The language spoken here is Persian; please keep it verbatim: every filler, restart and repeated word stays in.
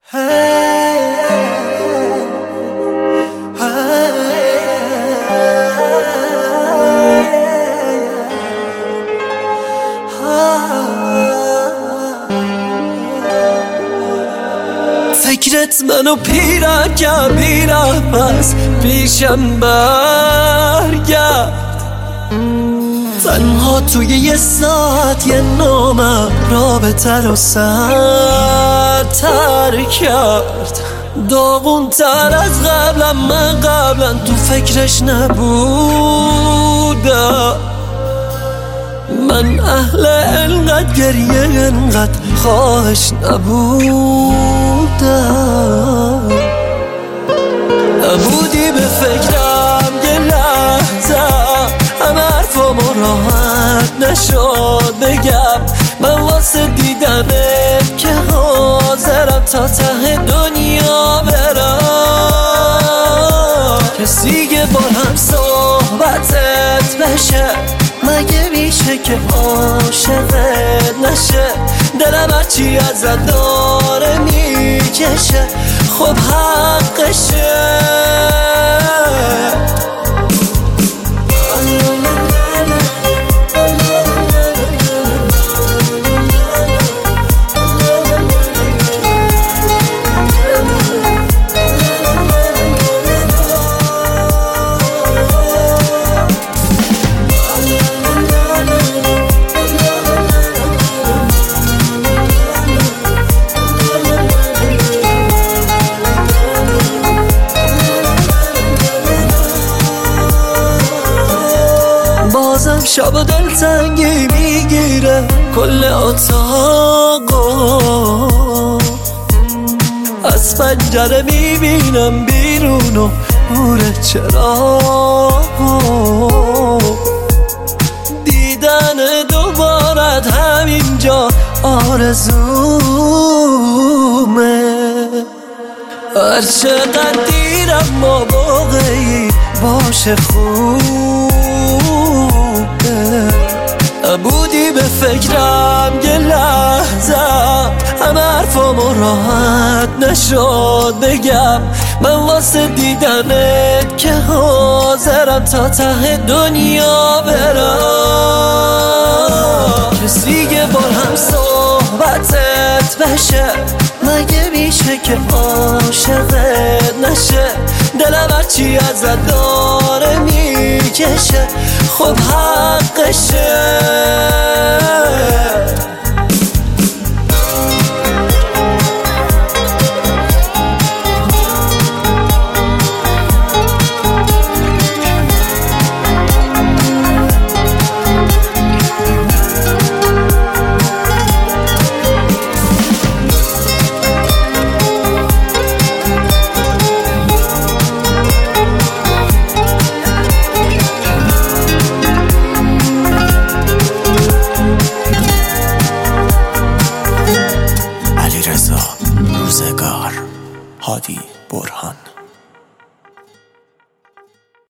فکرت منو پیرم کرد بیرم از پیشم برگرد، تنها توی یه ساعت یه نامم رابطه رو سرتر کرد. داغون تر از قبلم، من قبلا تو فکرش نبودم. من اهل انقدر گریه انقدر خواهش نبودم. نبودی به فکرم یه لحظه، همه حرفامو راحت نشد بگم. من واسه دیدنت که حاضرم تا ته دنیا برم. کسی که با هم صحبتت بشه، مگه میشه که عاشقت نشه؟ دلم هرچی ازت داره میکشه، خب حقشه. بازم شب و دلتنگی میگیره کل اتاقو، از پنجره میبینم بیرون و نور چراغو. دیدن دوبارت همینجا آرزومه. هر چقدر دیرم ما واقعی باشه خوبه. نبودی به فکرم یه لحظه، همه حرفامو راحت نشد بگم. من واسه دیدنت که حاضرم تا ته دنیا برم. کسی که با هم صحبتت بشه، مگه میشه که عاشقت نشه؟ دلم هرچی ازت داره میکشه، خب حقشه. روزگار هادی